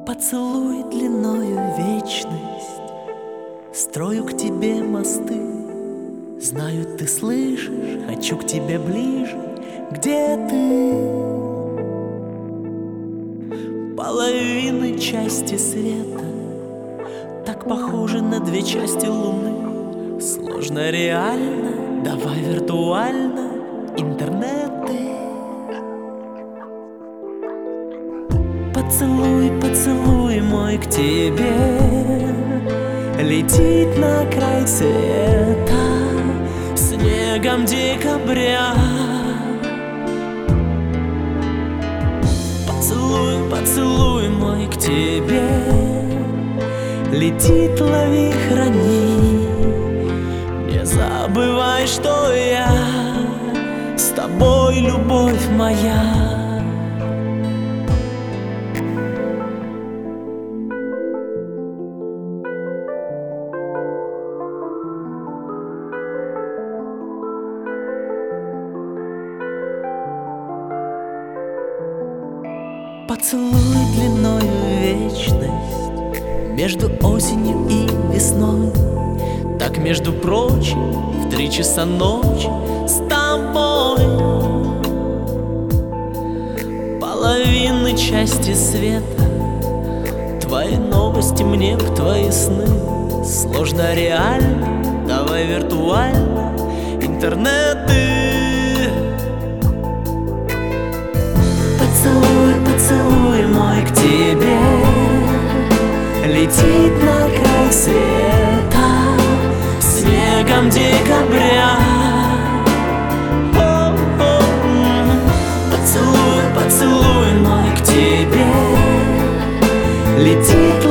Поцелуй длиною вечность, строю к тебе мосты. Знаю, ты слышишь, хочу к тебе ближе. Где ты? Половины части света так похожи на две части луны. Сложно реально, давай виртуально. Интернеты. Поцелуй, поцелуй мой к тебе летит на край света снегом декабря. Поцелуй, поцелуй мой к тебе летит, лови, храни. Не забывай, что я с тобой, любовь моя. Поцелуй длиною вечность между осенью и весной. Так, между прочим, в 3 часа ночи с тобой. Половины части света, твои новости мне в твои сны. Сложно реально, давай виртуально. Интернеты. Поцелуй, поцелуй мой к тебе летит на край света снегом декабря. Поцелуй, поцелуй мой к тебе летит,